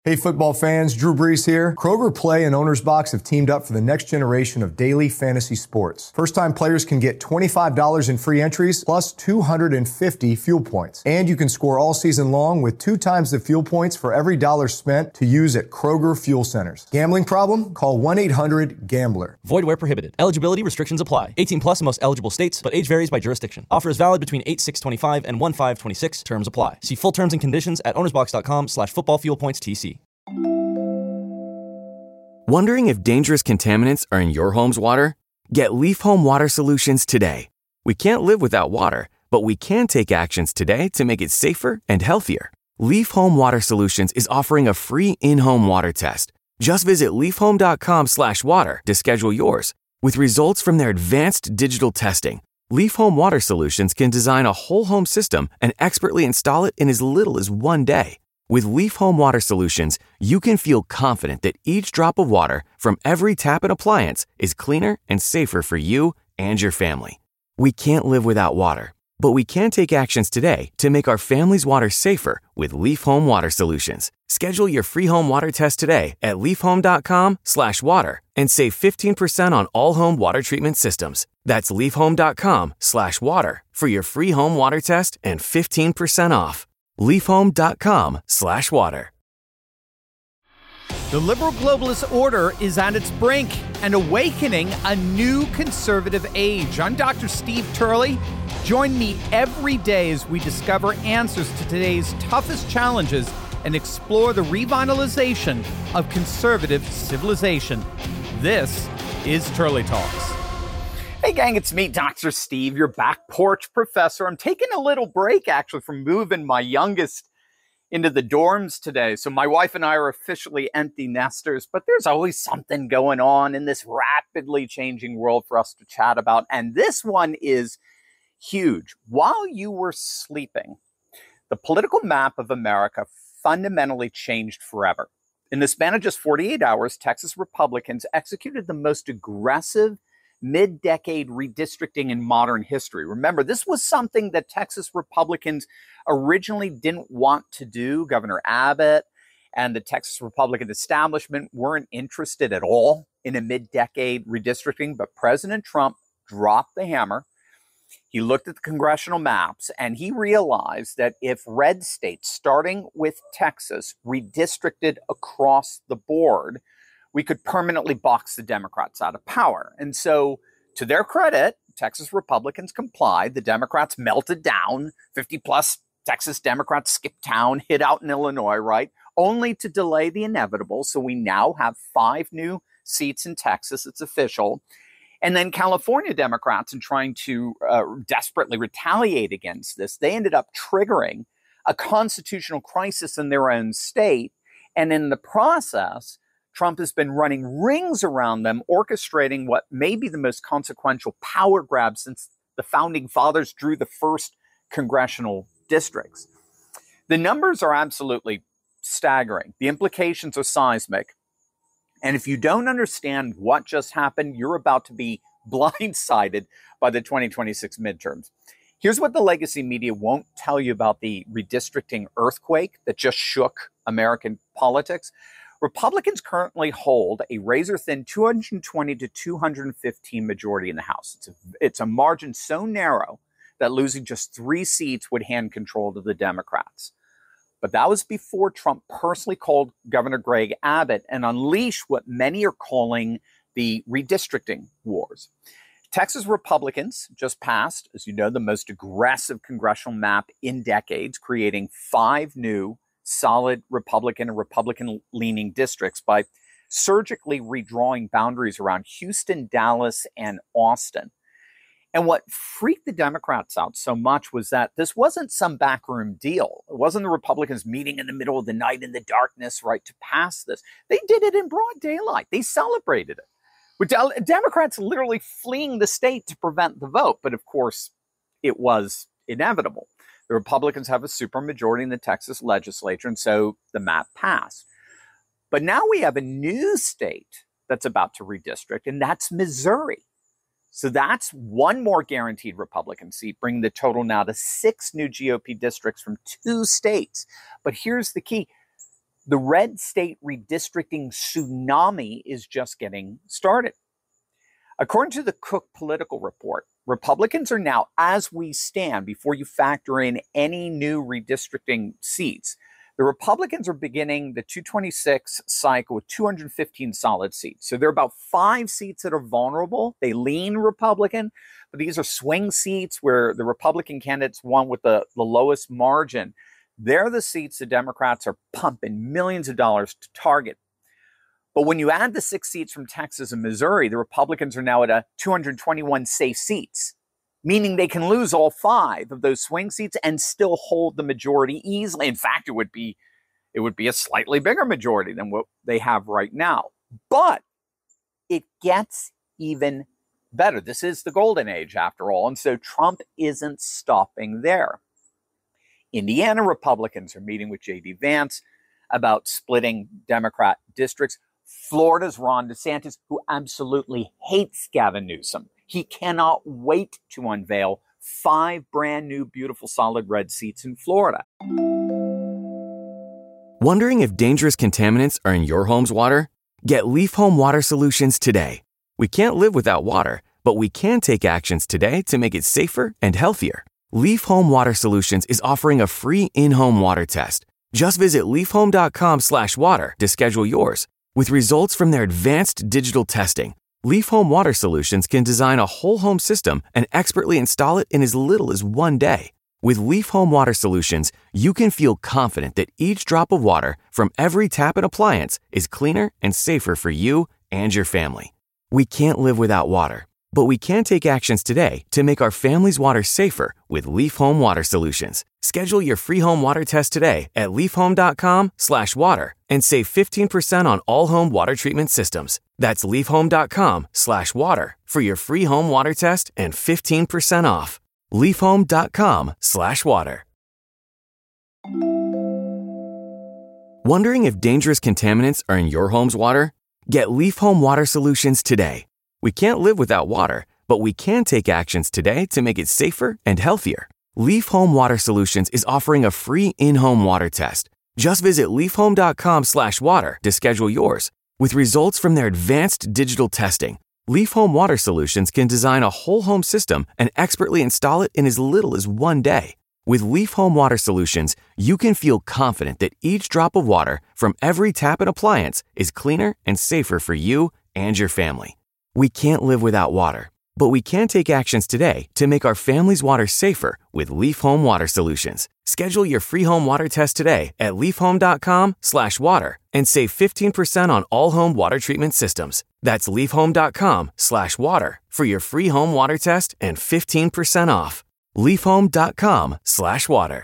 Hey football fans, Drew Brees here. Kroger Play and Owner's Box have teamed up for the next generation of daily fantasy sports. First-time players can get $25 in free entries plus 250 fuel points. And you can score all season long with 2 times the fuel points for every dollar spent to use at Kroger Fuel Centers. Gambling problem? Call 1-800-GAMBLER. Void where prohibited. Eligibility restrictions apply. 18 plus in most eligible states, but age varies by jurisdiction. Offer is valid between 8/6/25 and 1/5/26. Terms apply. See full terms and conditions at ownersbox.com/footballfuelpoints-TC. Wondering if dangerous contaminants are in your home's water? Get Leaf Home Water Solutions today. We can't live without water, but we can take actions today to make it safer and healthier. Leaf Home Water Solutions is offering a free in-home water test. Just visit leafhome.com/water to schedule yours. With results from their advanced digital testing, Leaf Home Water Solutions can design a whole home system and expertly install it in as little as 1 day. With Leaf Home Water Solutions, you can feel confident that each drop of water from every tap and appliance is cleaner and safer for you and your family. We can't live without water, but we can take actions today to make our family's water safer with Leaf Home Water Solutions. Schedule your free home water test today at leafhome.com/water and save 15% on all home water treatment systems. That's leafhome.com/water for your free home water test and 15% off. leafhome.com/water. The liberal globalist order is at its brink and awakening a new conservative age. I'm Dr. Steve Turley. Join me every day as we discover answers to today's toughest challenges and explore the revitalization of conservative civilization. This is Turley Talks. Hey gang, it's me, Dr. Steve, your back porch professor. I'm taking a little break actually from moving my youngest into the dorms today. So my wife and I are officially empty nesters, but there's always something going on in this rapidly changing world for us to chat about. And this one is huge. While you were sleeping, the political map of America fundamentally changed forever. In the span of just 48 hours, Texas Republicans executed the most aggressive mid-decade redistricting in modern history. Remember, this was something that Texas Republicans originally didn't want to do. Governor Abbott and the Texas Republican establishment weren't interested at all in a mid-decade redistricting, but President Trump dropped the hammer. He looked at the congressional maps and he realized that if red states, starting with Texas, redistricted across the board, we could permanently box the Democrats out of power. And so, to their credit, Texas Republicans complied. The Democrats melted down. 50 plus Texas Democrats skipped town, hid out in Illinois, right? Only to delay the inevitable. So we now have 5 new seats in Texas. It's official. And then California Democrats, in trying to desperately retaliate against this, they ended up triggering a constitutional crisis in their own state. And in the process, Trump has been running rings around them, orchestrating what may be the most consequential power grab since the founding fathers drew the first congressional districts. The numbers are absolutely staggering. The implications are seismic. And if you don't understand what just happened, you're about to be blindsided by the 2026 midterms. Here's what the legacy media won't tell you about the redistricting earthquake that just shook American politics. Republicans currently hold a razor-thin 220 to 215 majority in the House. It's a margin so narrow that losing just 3 seats would hand control to the Democrats. But that was before Trump personally called Governor Greg Abbott and unleashed what many are calling the redistricting wars. Texas Republicans just passed, as you know, the most aggressive congressional map in decades, creating 5 new solid Republican and Republican-leaning districts by surgically redrawing boundaries around Houston, Dallas, and Austin. And what freaked the Democrats out so much was that this wasn't some backroom deal. It wasn't the Republicans meeting in the middle of the night in the darkness, right, to pass this. They did it in broad daylight. They celebrated it, with Democrats literally fleeing the state to prevent the vote. But of course, it was inevitable. The Republicans have a supermajority in the Texas legislature, and so the map passed. But now we have a new state that's about to redistrict, and that's Missouri. So that's 1 more guaranteed Republican seat, bringing the total now to 6 new GOP districts from 2 states. But here's the key. The red state redistricting tsunami is just getting started. According to the Cook Political Report, Republicans are now, as we stand, before you factor in any new redistricting seats, the Republicans are beginning the 226 cycle with 215 solid seats. So there are about 5 seats that are vulnerable. They lean Republican, but these are swing seats where the Republican candidates won with the lowest margin. They're the seats the Democrats are pumping millions of dollars to target. But when you add the 6 seats from Texas and Missouri, the Republicans are now at a 221 safe seats, meaning they can lose all 5 of those swing seats and still hold the majority easily. In fact, it would be a slightly bigger majority than what they have right now. But it gets even better. This is the golden age, after all, and so Trump isn't stopping there. Indiana Republicans are meeting with J.D. Vance about splitting Democrat districts. Florida's Ron DeSantis, who absolutely hates Gavin Newsom. He cannot wait to unveil 5 brand new, beautiful, solid red seats in Florida. Wondering if dangerous contaminants are in your home's water? Get Leaf Home Water Solutions today. We can't live without water, but we can take actions today to make it safer and healthier. Leaf Home Water Solutions is offering a free in-home water test. Just visit leafhome.com/water to schedule yours. With results from their advanced digital testing, Leaf Home Water Solutions can design a whole home system and expertly install it in as little as 1 day. With Leaf Home Water Solutions, you can feel confident that each drop of water from every tap and appliance is cleaner and safer for you and your family. We can't live without water, but we can take actions today to make our family's water safer with Leaf Home Water Solutions. Schedule your free home water test today at leafhome.com/water and save 15% on all home water treatment systems. That's leafhome.com/water for your free home water test and 15% off. leafhome.com/water. Wondering if dangerous contaminants are in your home's water? Get Leaf Home Water Solutions today. We can't live without water, but we can take actions today to make it safer and healthier. Leaf Home Water Solutions is offering a free in-home water test. Just visit leafhome.com/water to schedule yours. With results from their advanced digital testing, Leaf Home Water Solutions can design a whole home system and expertly install it in as little as 1 day. With Leaf Home Water Solutions, you can feel confident that each drop of water from every tap and appliance is cleaner and safer for you and your family. We can't live without water, but we can take actions today to make our family's water safer with Leaf Home Water Solutions. Schedule your free home water test today at leafhome.com/water and save 15% on all home water treatment systems. That's leafhome.com/water for your free home water test and 15% off. leafhome.com/water.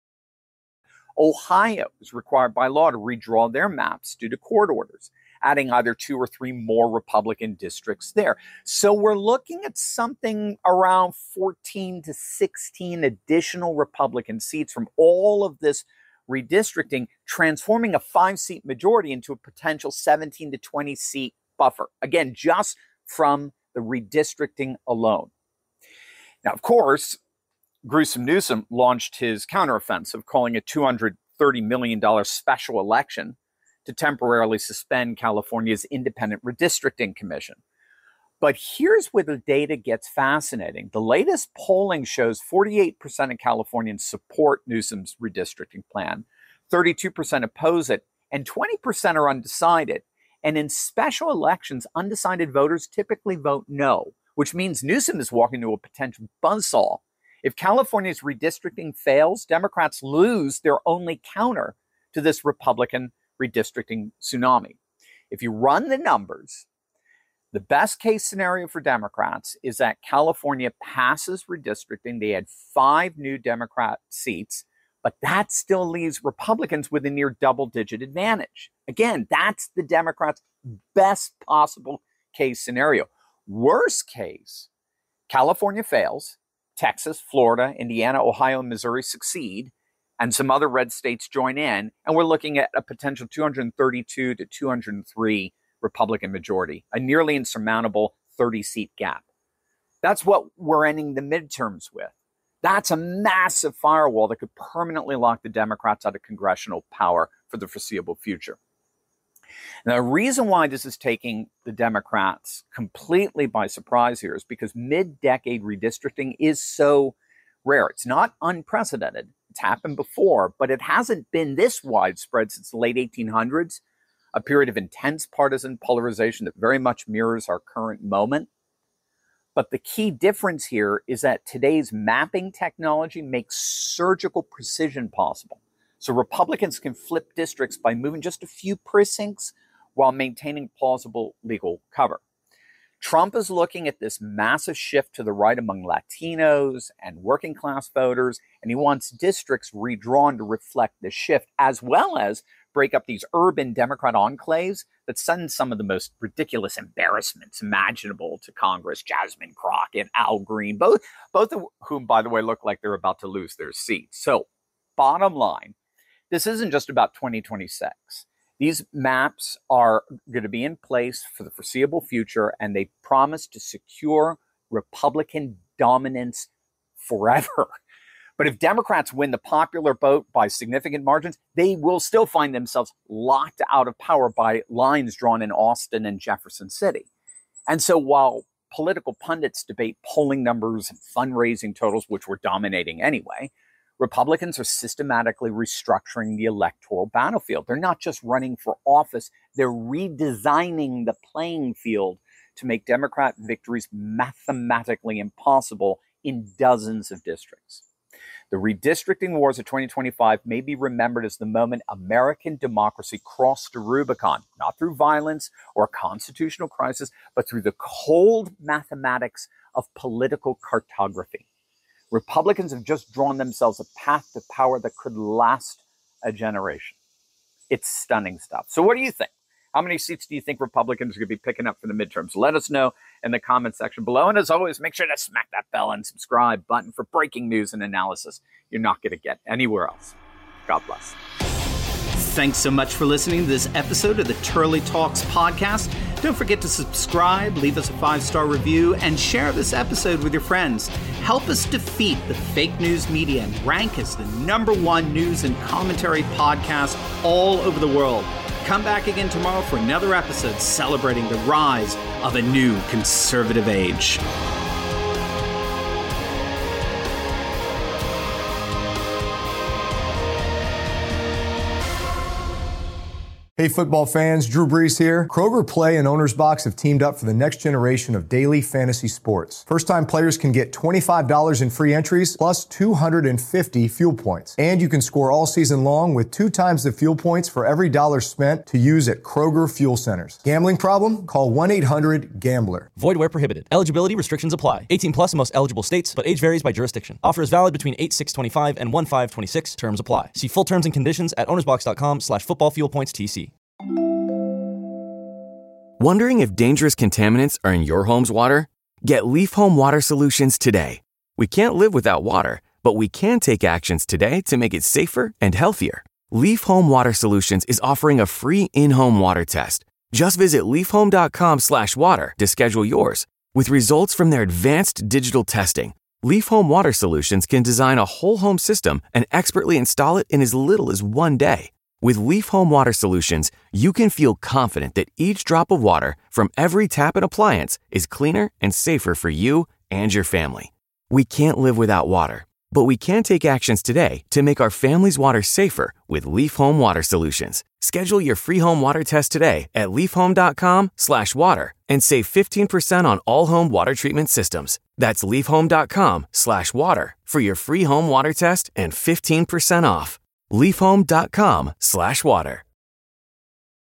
Ohio is required by law to redraw their maps due to court orders, adding either 2 or 3 more Republican districts there. So we're looking at something around 14 to 16 additional Republican seats from all of this redistricting, transforming a 5-seat majority into a potential 17 to 20 seat buffer. Again, just from the redistricting alone. Now, of course, Gruesome Newsom launched his counteroffensive, calling a $230 million special election to temporarily suspend California's independent redistricting commission. But here's where the data gets fascinating. The latest polling shows 48% of Californians support Newsom's redistricting plan, 32% oppose it, and 20% are undecided. And in special elections, undecided voters typically vote no, which means Newsom is walking into a potential buzzsaw. If California's redistricting fails, Democrats lose their only counter to this Republican redistricting tsunami. If you run the numbers, the best case scenario for Democrats is that California passes redistricting. They had 5 new Democrat seats, but that still leaves Republicans with a near double-digit advantage. Again, that's the Democrats' best possible case scenario. Worst case, California fails, Texas, Florida, Indiana, Ohio, and Missouri succeed, and some other red states join in, and we're looking at a potential 232 to 203 Republican majority, a nearly insurmountable 30-seat gap. That's what we're ending the midterms with. That's a massive firewall that could permanently lock the Democrats out of congressional power for for the foreseeable future. Now, the reason why this is taking the Democrats completely by surprise here is because mid-decade redistricting is so rare. It's not unprecedented. It's happened before, but it hasn't been this widespread since the late 1800s, a period of intense partisan polarization that very much mirrors our current moment. But the key difference here is that today's mapping technology makes surgical precision possible. So Republicans can flip districts by moving just a few precincts while maintaining plausible legal cover. Trump is looking at this massive shift to the right among Latinos and working class voters, and he wants districts redrawn to reflect this shift, as well as break up these urban Democrat enclaves that send some of the most ridiculous embarrassments imaginable to Congress, Jasmine Crockett, Al Green, both of whom, by the way, look like they're about to lose their seats. So, bottom line, this isn't just about 2026. These maps are going to be in place for the foreseeable future, and they promise to secure Republican dominance forever. But if Democrats win the popular vote by significant margins, they will still find themselves locked out of power by lines drawn in Austin and Jefferson City. And so while political pundits debate polling numbers and fundraising totals, which were dominating anyway, Republicans are systematically restructuring the electoral battlefield. They're not just running for office, they're redesigning the playing field to make Democrat victories mathematically impossible in dozens of districts. The redistricting wars of 2025 may be remembered as the moment American democracy crossed the Rubicon, not through violence or a constitutional crisis, but through the cold mathematics of political cartography. Republicans have just drawn themselves a path to power that could last a generation. It's stunning stuff. So what do you think? How many seats do you think Republicans are going to be picking up for the midterms? Let us know in the comment section below. And as always, make sure to smack that bell and subscribe button for breaking news and analysis you're not going to get anywhere else. God bless. Thanks so much for listening to this episode of the Turley Talks podcast. Don't forget to subscribe, leave us a 5-star review, and share this episode with your friends. Help us defeat the fake news media and rank as the #1 news and commentary podcast all over the world. Come back again tomorrow for another episode celebrating the rise of a new conservative age. Hey football fans, Drew Brees here. Kroger Play and Owner's Box have teamed up for the next generation of daily fantasy sports. First-time players can get $25 in free entries plus 250 fuel points. And you can score all season long with 2 times the fuel points for every dollar spent to use at Kroger Fuel Centers. Gambling problem? Call 1-800-GAMBLER. Void where prohibited. Eligibility restrictions apply. 18 plus in most eligible states, but age varies by jurisdiction. Offer is valid between 8/6/25 and 1/5/26. Terms apply. See full terms and conditions at ownersbox.com/footballfuelpointstc. Wondering if dangerous contaminants are in your home's water? Get Leaf Home Water Solutions today. We can't live without water, but we can take actions today to make it safer and healthier. Leaf Home Water Solutions is offering a free in-home water test. Just visit leafhome.com/water to schedule yours. With results from their advanced digital testing, Leaf Home Water Solutions can design a whole home system and expertly install it in as little as 1 day. With Leaf Home Water Solutions, you can feel confident that each drop of water from every tap and appliance is cleaner and safer for you and your family. We can't live without water, but we can take actions today to make our family's water safer with Leaf Home Water Solutions. Schedule your free home water test today at leafhome.com/water and save 15% on all home water treatment systems. That's leafhome.com/water for your free home water test and 15% off. leafhome.com/water.